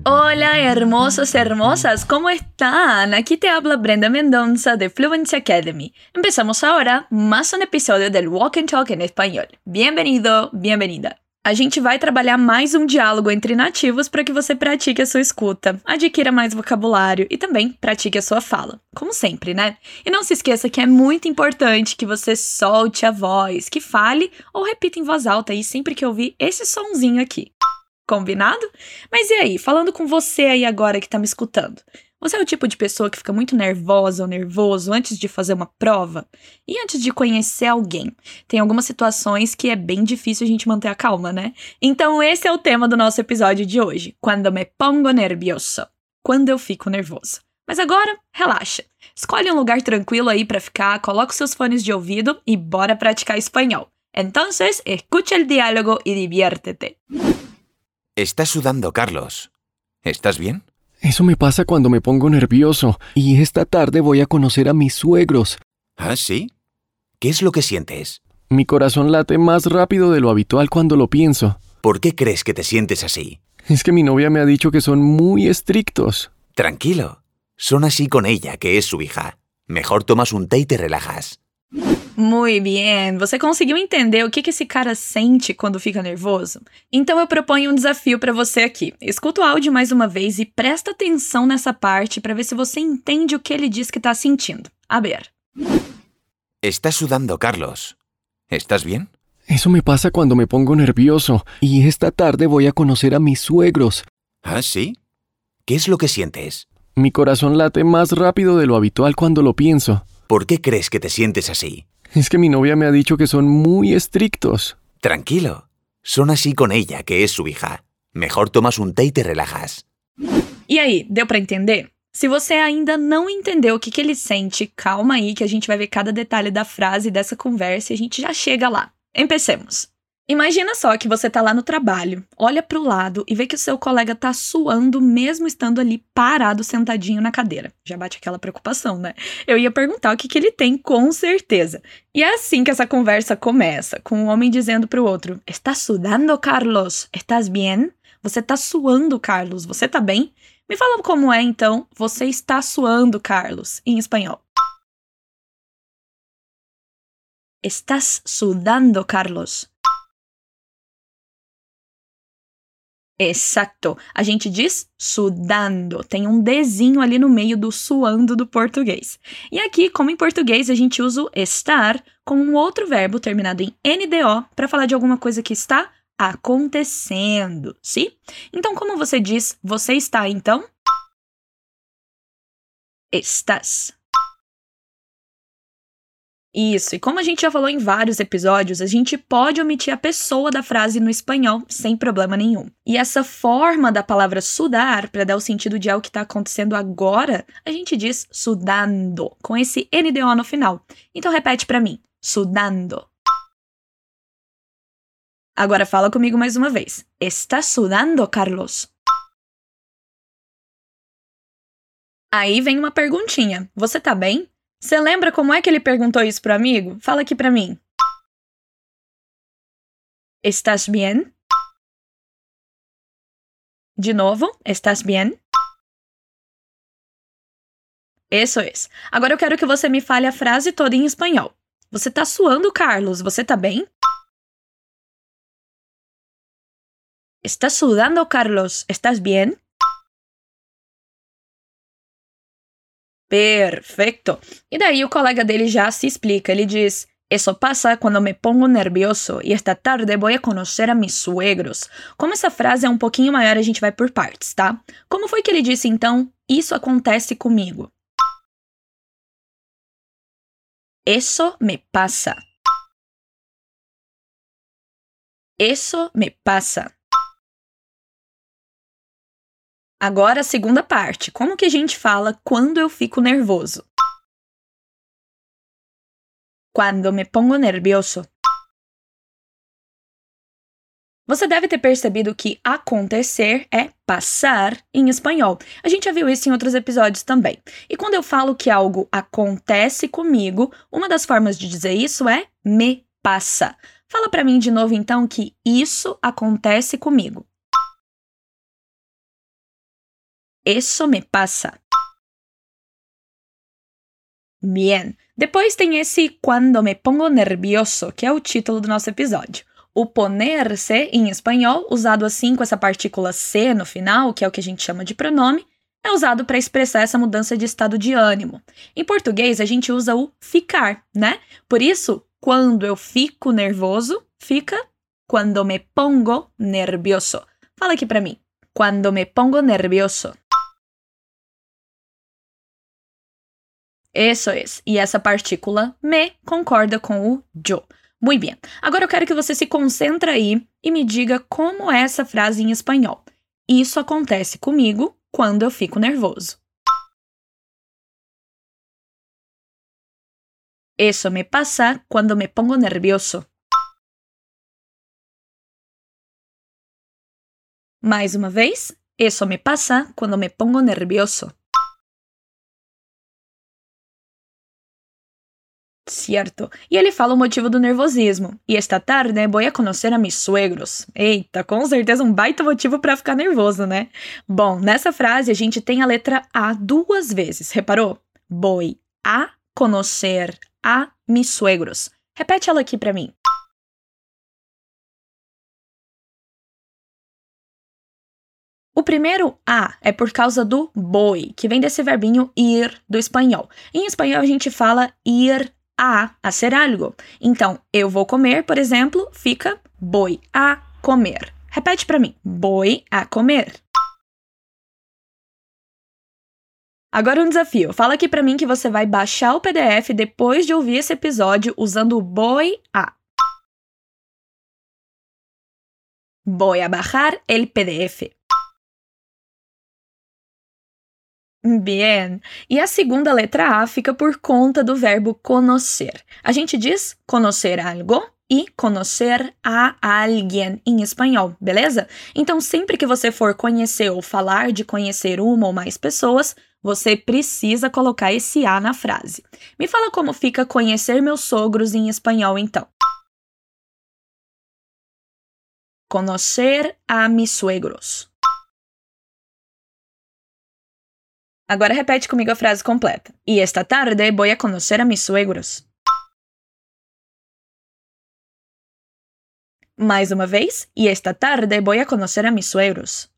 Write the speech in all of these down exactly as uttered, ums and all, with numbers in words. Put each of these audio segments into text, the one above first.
Hola, hermosos, hermosas, ¿cómo están? Aquí te habla Brenda Mendonça de Fluency Academy. Empezamos ahora más um episódio del Walk and Talk em espanhol. Bem-vindo, bem-vinda. A gente vai trabalhar mais um diálogo entre nativos para que você pratique a sua escuta, adquira mais vocabulário e também pratique a sua fala. Como sempre, né? E não se esqueça que é muito importante que você solte a voz, que fale ou repita em voz alta aí sempre que ouvir esse sonzinho aqui. Combinado? Mas e aí, falando com você aí agora que tá me escutando, você é o tipo de pessoa que fica muito nervosa ou nervoso antes de fazer uma prova? E antes de conhecer alguém? Tem algumas situações que é bem difícil a gente manter a calma, né? Então esse é o tema do nosso episódio de hoje, quando me pongo nervioso, quando eu fico nervoso. Mas agora, relaxa. Escolhe um lugar tranquilo aí pra ficar, coloca os seus fones de ouvido e bora praticar espanhol. Entonces, escucha el diálogo y diviértete. Estás sudando, Carlos. ¿Estás bien? Eso me pasa cuando me pongo nervioso, y esta tarde voy a conocer a mis suegros. ¿Ah, sí? ¿Qué es lo que sientes? Mi corazón late más rápido de lo habitual cuando lo pienso. ¿Por qué crees que te sientes así? Es que mi novia me ha dicho que son muy estrictos. Tranquilo. Son así con ella, que es su hija. Mejor tomas un té y te relajas. Muito bem, você conseguiu entender o que, que esse cara sente quando fica nervoso? Então eu proponho um desafio para você aqui. Escuta o áudio mais uma vez e presta atenção nessa parte para ver se você entende o que ele diz que está sentindo. A ver. Estás sudando, Carlos. ¿Estás bien? Eso me pasa cuando me pongo nervioso, y esta tarde voy a conocer a mis suegros. ¿Ah, sí? ¿Qué es lo que sientes? Mi corazón late más rápido de lo habitual cuando lo pienso. ¿Por qué crees que te sientes así? Es que mi novia me ha dicho que son muy estrictos. Tranquilo. Son así con ella, que es su hija. Mejor tomas un té y te relajas. E aí, deu para entender? Se você ainda não entendeu o que, que ele sente, calma aí que a gente vai ver cada detalhe da frase dessa conversa e a gente já chega lá. Empecemos. Imagina só que você tá lá no trabalho, olha pro lado e vê que o seu colega tá suando mesmo estando ali parado, sentadinho na cadeira. Já bate aquela preocupação, né? Eu ia perguntar o que, que ele tem, com certeza. E é assim que essa conversa começa, com um homem dizendo pro outro: "Estás sudando, Carlos? Estás bien? Você tá suando, Carlos. Você tá bem?" Me fala como é, então, "você está suando, Carlos", em espanhol. Estás sudando, Carlos. Exato. A gente diz sudando. Tem um Dzinho ali no meio do suando do português. E aqui, como em português, a gente usa o estar com um outro verbo terminado em N D O para falar de alguma coisa que está acontecendo, sim? Então, como você diz, você está, então? Estás. Isso, e como a gente já falou em vários episódios, a gente pode omitir a pessoa da frase no espanhol sem problema nenhum. E essa forma da palavra sudar, para dar o sentido de algo que está acontecendo agora, a gente diz sudando, com esse N D O no final. Então repete para mim, sudando. Agora fala comigo mais uma vez. Está sudando, Carlos? Aí vem uma perguntinha. Você tá bem? Você lembra como é que ele perguntou isso pro amigo? Fala aqui pra mim. ¿Estás bien? De novo, ¿estás bien? Isso é. Agora eu quero que você me fale a frase toda em espanhol. Você tá suando, Carlos. Você tá bem? ¿Estás sudando, Carlos? ¿Estás bien? Perfeito! E daí o colega dele já se explica, ele diz: "Eso pasa cuando me pongo nervioso y esta tarde voy a conocer a mis suegros." Como essa frase é um pouquinho maior, a gente vai por partes, tá? Como foi que ele disse então, "Isso acontece comigo"? Eso me pasa. Eso me pasa. Agora a segunda parte. Como que a gente fala quando eu fico nervoso? Quando me pongo nervioso. Você deve ter percebido que acontecer é passar em espanhol. A gente já viu isso em outros episódios também. E quando eu falo que algo acontece comigo, uma das formas de dizer isso é me passa. Fala pra mim de novo então que isso acontece comigo. Eso me pasa. Bien. Depois tem esse quando me pongo nervioso, que é o título do nosso episódio. O poner-se, em espanhol, usado assim com essa partícula se no final, que é o que a gente chama de pronome, é usado para expressar essa mudança de estado de ânimo. Em português, a gente usa o ficar, né? Por isso, quando eu fico nervoso, fica quando me pongo nervioso. Fala aqui para mim. Quando me pongo nervioso. Isso é. E essa partícula me concorda com o yo. Muito bem. Agora eu quero que você se concentre aí e me diga como é essa frase em espanhol. Isso acontece comigo quando eu fico nervoso. Eso me pasa cuando me pongo nervioso. Mais uma vez. Eso me pasa cuando me pongo nervioso. Certo. E ele fala o motivo do nervosismo. E esta tarde vou a conhecer a mis suegros. Eita, com certeza um baita motivo para ficar nervoso, né? Bom, nessa frase a gente tem a letra A duas vezes, reparou? Vou a conhecer a mis suegros. Repete ela aqui para mim. O primeiro a é por causa do voy, que vem desse verbinho ir do espanhol. Em espanhol a gente fala ir a hacer algo. Então, eu vou comer, por exemplo, fica voy a comer. Repete para mim. Voy a comer. Agora um desafio. Fala aqui para mim que você vai baixar o P D F depois de ouvir esse episódio usando o voy a. Voy a bajar el P D F. Bien. E a segunda letra A fica por conta do verbo conocer. A gente diz conocer algo e conocer a alguien em espanhol, beleza? Então, sempre que você for conhecer ou falar de conhecer uma ou mais pessoas, você precisa colocar esse A na frase. Me fala como fica conhecer meus sogros em espanhol, então. Conocer a mis suegros. Agora repete comigo a frase completa. E esta tarde vou a conhecer a mis suegros. Mais uma vez. E esta tarde vou a conhecer a mis suegros.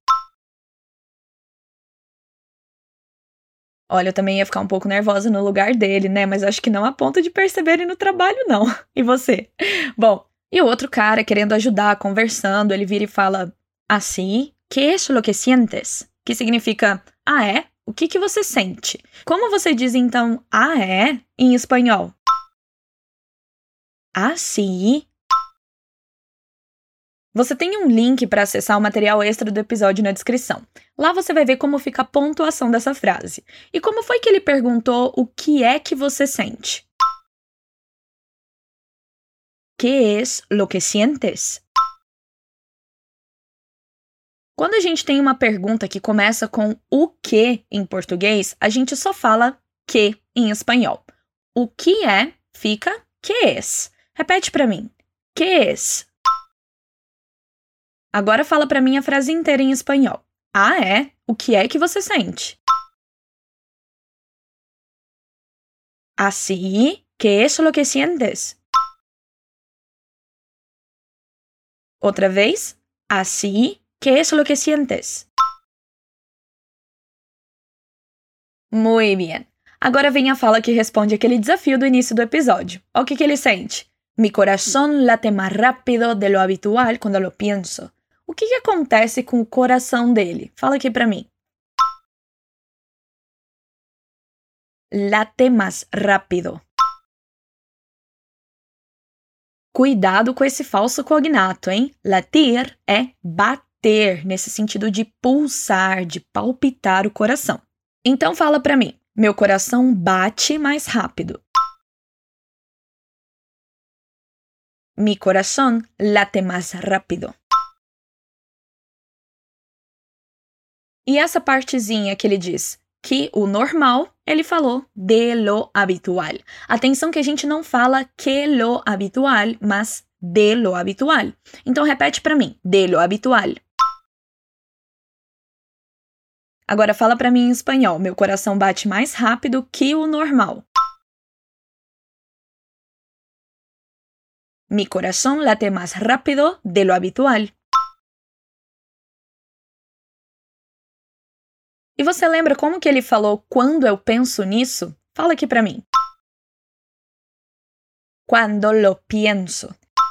Olha, eu também ia ficar um pouco nervosa no lugar dele, né? Mas acho que não a ponto de perceberem no trabalho, não. E você? Bom, e o outro cara querendo ajudar, conversando, ele vira e fala assim, ¿qué es lo que sientes? Que significa, ah, é? O que que você sente? Como você diz, então, ah, é? Em espanhol? Ah, sim. Você tem um link para acessar o material extra do episódio na descrição. Lá você vai ver como fica a pontuação dessa frase. E como foi que ele perguntou o que é que você sente? ¿Qué es lo que sientes? Quando a gente tem uma pergunta que começa com o que em português, a gente só fala que em espanhol. O que é fica que es. Repete para mim. Que es. Agora fala para mim a frase inteira em espanhol. Ah, é? O que é que você sente? Así, ¿qué es lo que sientes? Outra vez. Así, ¿qué es lo que sientes? Muy bien. Agora vem a fala que responde aquele desafio do início do episódio. Olha o que, que ele sente. Mi corazón late más rápido de lo habitual cuando lo pienso. O que, que acontece com o coração dele? Fala aqui pra mim. Late más rápido. Cuidado com esse falso cognato, hein? Latir é bater, nesse sentido de pulsar, de palpitar o coração. Então fala pra mim. Meu coração bate mais rápido. Mi corazón late más rápido. E essa partezinha que ele diz que o normal, ele falou de lo habitual. Atenção que a gente não fala que lo habitual, mas de lo habitual. Então repete para mim, de lo habitual. Agora fala pra mim em espanhol. Meu coração bate mais rápido que o normal. Mi corazón late más rápido de lo habitual. E você lembra como que ele falou quando eu penso nisso? Fala aqui pra mim. Cuando lo pienso.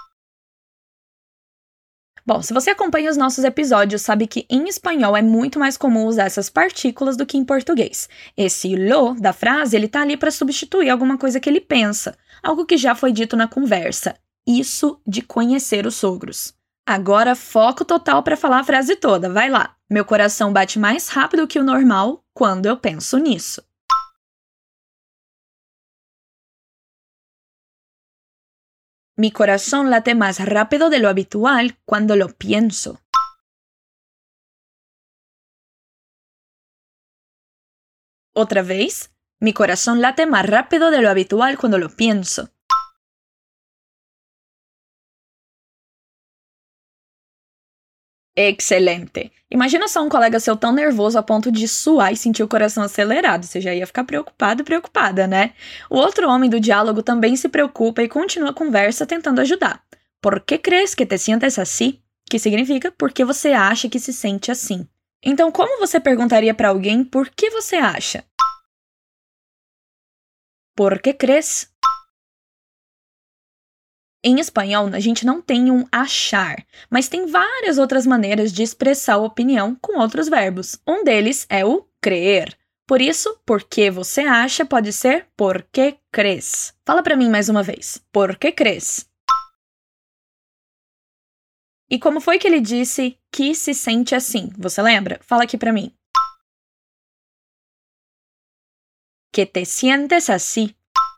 Bom, se você acompanha os nossos episódios, sabe que em espanhol é muito mais comum usar essas partículas do que em português. Esse lo da frase, ele tá ali para substituir alguma coisa que ele pensa, algo que já foi dito na conversa. Isso de conhecer os sogros. Agora, foco total para falar a frase toda. Vai lá. Meu coração bate mais rápido que o normal quando eu penso nisso. Mi corazón late más rápido de lo habitual cuando lo pienso. Otra vez. Mi corazón late más rápido de lo habitual cuando lo pienso. Excelente! Imagina só um colega seu tão nervoso a ponto de suar e sentir o coração acelerado. Você já ia ficar preocupado e preocupada, né? O outro homem do diálogo também se preocupa e continua a conversa tentando ajudar. ¿Por qué crees que te sientes así? Que significa por que você acha que se sente assim. Então, como você perguntaria para alguém por que você acha? ¿Por qué crees? Em espanhol, a gente não tem um achar, mas tem várias outras maneiras de expressar opinião com outros verbos. Um deles é o creer. Por isso, por que você acha pode ser por que crees. Fala pra mim mais uma vez. Por que crees? E como foi que ele disse que se sente assim? Você lembra? Fala aqui pra mim. Que te sientes así.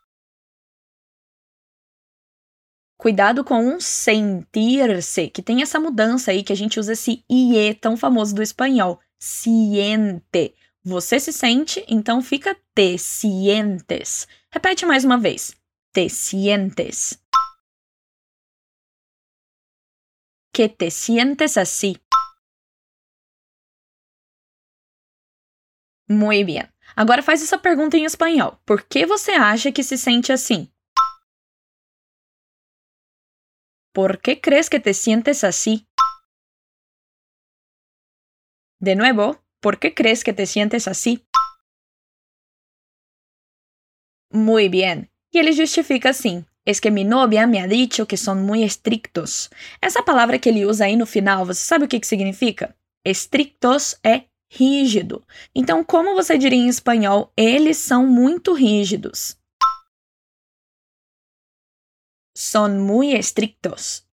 Cuidado com um sentir-se, que tem essa mudança aí que a gente usa esse ie tão famoso do espanhol. Siente. Você se sente, então fica te sientes. Repete mais uma vez. Te sientes. Que te sientes así. Muy bien. Agora faz essa pergunta em espanhol. Por que você acha que se sente assim? ¿Por qué crees que te sientes así? De nuevo, ¿por qué crees que te sientes así? Muy bien. E ele justifica assim. Es que mi novia me ha dicho que son muy estrictos. Essa palavra que ele usa aí no final, você sabe o que que significa? Estrictos é rígido. Então, como você diria em espanhol, eles são muito rígidos. Son muy estrictos.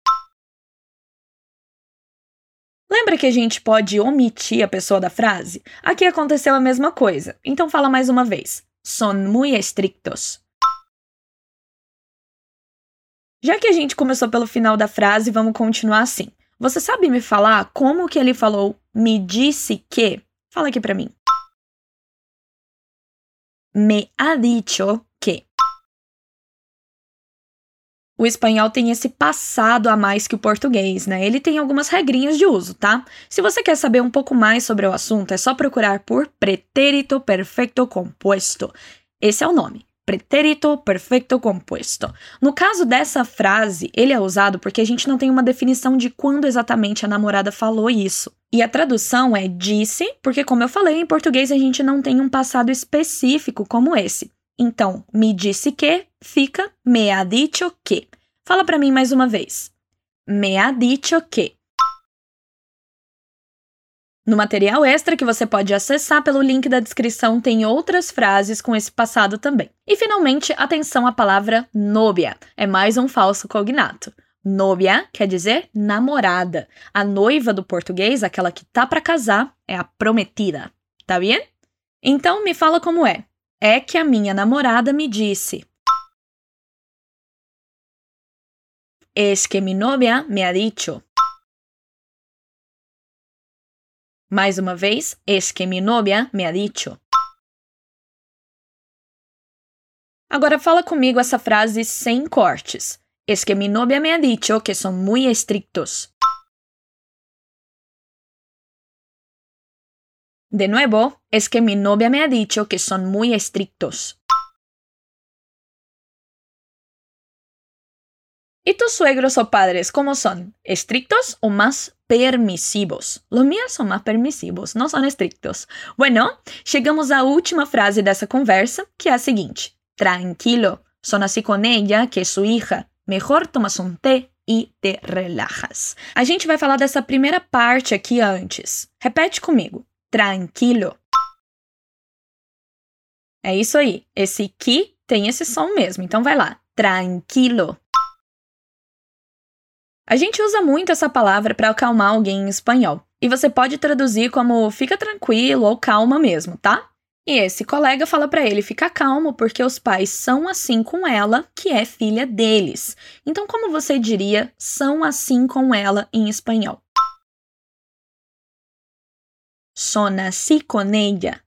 Lembra que a gente pode omitir a pessoa da frase? Aqui aconteceu a mesma coisa. Então fala mais uma vez. Son muy estrictos. Já que a gente começou pelo final da frase, vamos continuar assim. Você sabe me falar como que ele falou me disse que? Fala aqui pra mim. Me ha dicho que. O espanhol tem esse passado a mais que o português, né? Ele tem algumas regrinhas de uso, tá? Se você quer saber um pouco mais sobre o assunto, é só procurar por pretérito perfecto compuesto. Esse é o nome. Pretérito perfecto compuesto. No caso dessa frase, ele é usado porque a gente não tem uma definição de quando exatamente a namorada falou isso. E a tradução é disse, porque como eu falei, em português a gente não tem um passado específico como esse. Então, me disse que fica me ha dicho que. Fala pra mim mais uma vez. Me ha dicho que. No material extra que você pode acessar pelo link da descrição tem outras frases com esse passado também. E finalmente, atenção à palavra novia. É mais um falso cognato. Novia quer dizer namorada. A noiva do português, aquela que tá pra casar, é a prometida. Tá bem? Então me fala como é. É que a minha namorada me disse. Es que mi novia me ha dicho. Mais uma vez, es que mi novia me ha dicho. Agora fala comigo essa frase sem cortes. Es que mi novia me ha dicho que son muy estrictos. De nuevo, es que mi novia me ha dicho que son muy estrictos. ¿Y tus suegros o padres cómo son? ¿Estrictos o más permissivos? Los míos son más permissivos, não são estrictos. Bueno, chegamos à última frase dessa conversa, que é a seguinte. Tranquilo, son así con ella, que es su hija. Mejor tomas um té e te relajas. A gente vai falar dessa primeira parte aqui antes. Repete comigo. Tranquilo. É isso aí. Esse que tem esse som mesmo. Então vai lá. Tranquilo. A gente usa muito essa palavra para acalmar alguém em espanhol. E você pode traduzir como fica tranquilo ou calma mesmo, tá? E esse colega fala para ele ficar calmo porque os pais são assim com ela, que é filha deles. Então, como você diria são assim com ela em espanhol? Son así con ella.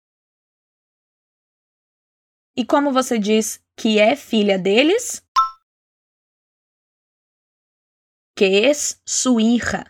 E como você diz que é filha deles? Que es su hija.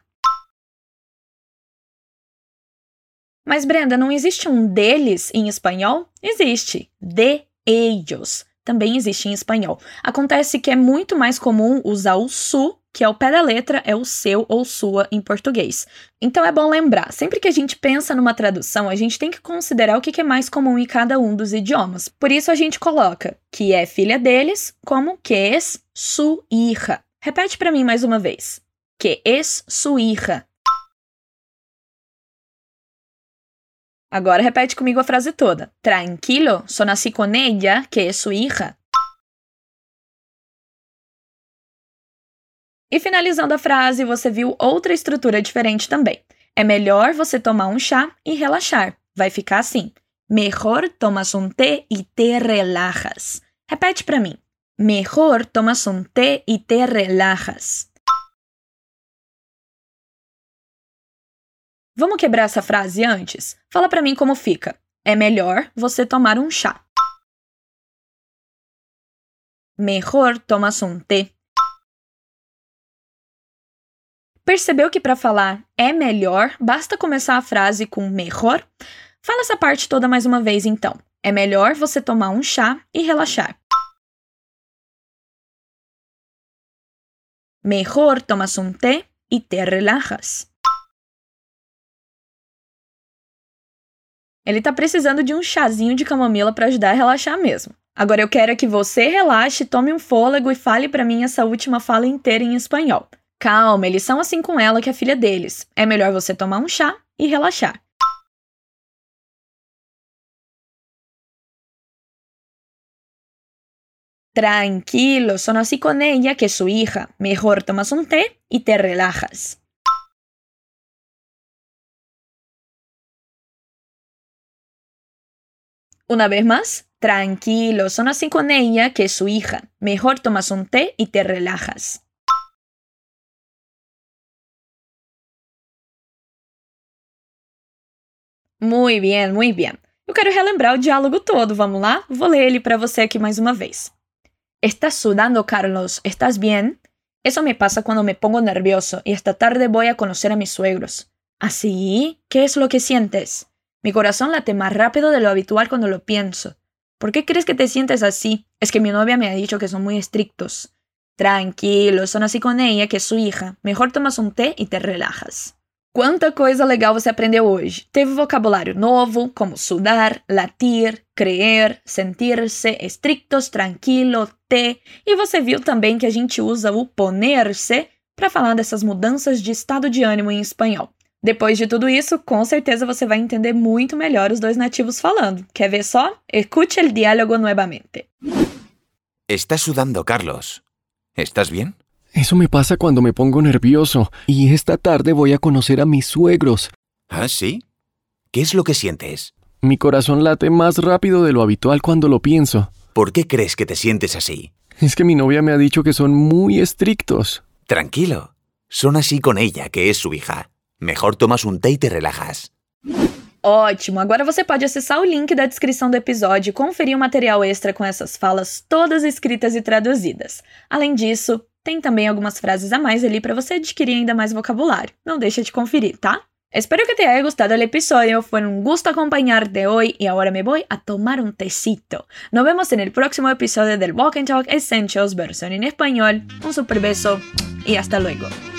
Mas, Brenda, não existe um deles em espanhol? Existe. De ellos. Também existe em espanhol. Acontece que é muito mais comum usar o su, que ao pé da letra é o seu ou sua em português. Então é bom lembrar, sempre que a gente pensa numa tradução, a gente tem que considerar o que é mais comum em cada um dos idiomas. Por isso a gente coloca que é filha deles como que es su hija. Repete para mim mais uma vez. Que es su hija. Agora repete comigo a frase toda. Tranquilo, son así con ella, que es su hija. E finalizando a frase, você viu outra estrutura diferente também. É melhor você tomar um chá e relaxar. Vai ficar assim. Mejor tomas un té y te relajas. Repete para mim. Mejor tomas un té y te relajas. Vamos quebrar essa frase antes? Fala para mim como fica. É melhor você tomar um chá. Mejor tomas un té. Percebeu que para falar é melhor, basta começar a frase com mejor? Fala essa parte toda mais uma vez então. É melhor você tomar um chá e relaxar. Mejor tomas un té y te relajas. Ele tá precisando de um chazinho de camomila para ajudar a relaxar mesmo. Agora eu quero que você relaxe, tome um fôlego e fale para mim essa última fala inteira em espanhol. Calma, eles são assim com ela que é filha deles. É melhor você tomar um chá e relaxar. Tranquilo, son así con ella, que es su hija. Mejor tomas un té y te relajas. Una vez más, tranquilo, son así con ella, que es su hija. Mejor tomas un té y te relajas. Muy bien, muy bien. Eu quero relembrar o diálogo todo, vamos lá? Vou ler ele para você aqui mais uma vez. ¿Estás sudando, Carlos? ¿Estás bien? Eso me pasa cuando me pongo nervioso y esta tarde voy a conocer a mis suegros. ¿Así? ¿Qué es lo que sientes? Mi corazón late más rápido de lo habitual cuando lo pienso. ¿Por qué crees que te sientes así? Es que mi novia me ha dicho que son muy estrictos. Tranquilo, son así con ella, que es su hija. Mejor tomas un té y te relajas. Quanta coisa legal você aprendeu hoje! Teve vocabulário novo, como sudar, latir, creer, sentir-se, estrictos, tranquilo, té. E você viu também que a gente usa o poner-se para falar dessas mudanças de estado de ânimo em espanhol. Depois de tudo isso, com certeza você vai entender muito melhor os dois nativos falando. Quer ver só? Escuche el diálogo nuevamente. Estás sudando, Carlos. ¿Estás bien? Eso me pasa cuando me pongo nervioso, y esta tarde voy a conocer a mis suegros. ¿Ah, sí? ¿Qué es lo que sientes? Mi corazón late más rápido de lo habitual cuando lo pienso. ¿Por qué crees que te sientes así? Es que mi novia me ha dicho que son muy estrictos. Tranquilo. Son así con ella, que es su hija. Mejor tomas un té y te relajas. Ótimo! Agora você pode acessar o link da descrição do episódio e conferir o material extra com essas falas todas escritas e traduzidas. Além disso, tem também algumas frases a mais ali para você adquirir ainda mais vocabulário. Não deixa de conferir, tá? Espero que te haya gustado el episodio, fue un gusto acompañarte hoy y ahora me voy a tomar un tecito. Nos vemos en el próximo episodio del Walk and Talk Essentials versión en español. Un super beso y hasta luego.